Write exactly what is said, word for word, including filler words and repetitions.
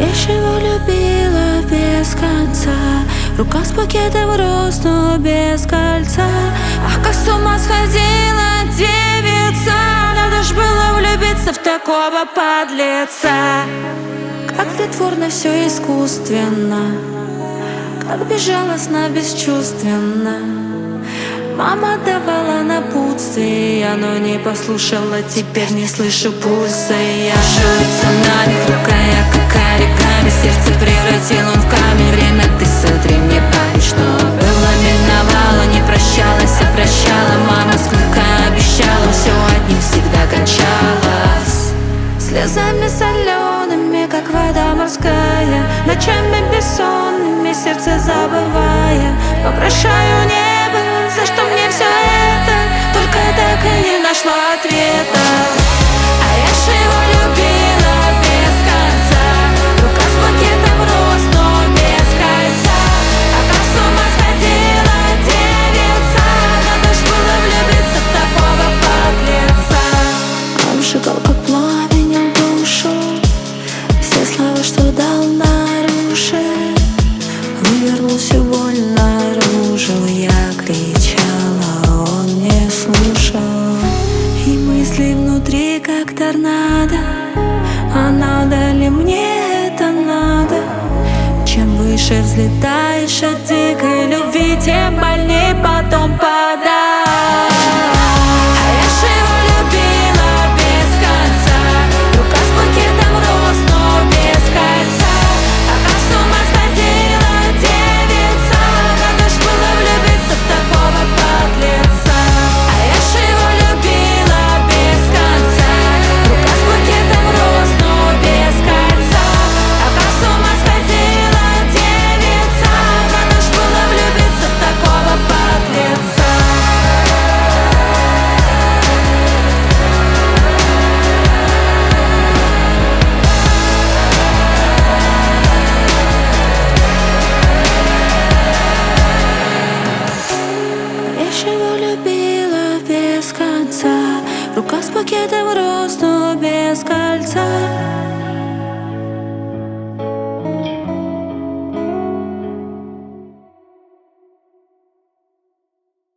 Я ж его любила без конца, рука с пакетом роз, но без кольца. Ах, как с ума сходила девица, надо ж было влюбиться в такого подлеца. Как притворно все искусственно, как безжалостно, бесчувственно. Мама давала напутствие, но не послушала, теперь не слышу пульса. Я жуется на них, рукая какая река, без сердца превратил он в камень. Время ты сотри мне память, что было, миновало, не прощалась, а прощала. Мама сколько обещала, все одним всегда кончалось слезами солеными, как вода морская, ночами бессонными, сердце забывая. Попрощаю небо, за что мне все это, только так и не нашла ответа. А я ж его любила без конца, рука с пакетом роз, но без кольца. А как с ума сходила девица, надо ж было влюбиться в такого подлеца. Он сжигал как пламенем душу, все слова, что дал, нарушил. Вывернулся боль наружу, я кричала, он не слушал. И мысли внутри как торнадо, а надо ли мне это надо? Чем выше взлетаешь от дикой любви, тем больней потом падать. А я ж его любила без конца, рука с пакетом роз, но без кольца. А как с ума сходила девица, надо ж было влюбиться в такого подлеца. А я ж его любила без конца, рука с пакетом роз, но без кольца. А как с ума сходила девица, надо ж было влюбиться в такого подлеца. Я ж его любила без конца, рука с пакетом роз, но без кольца.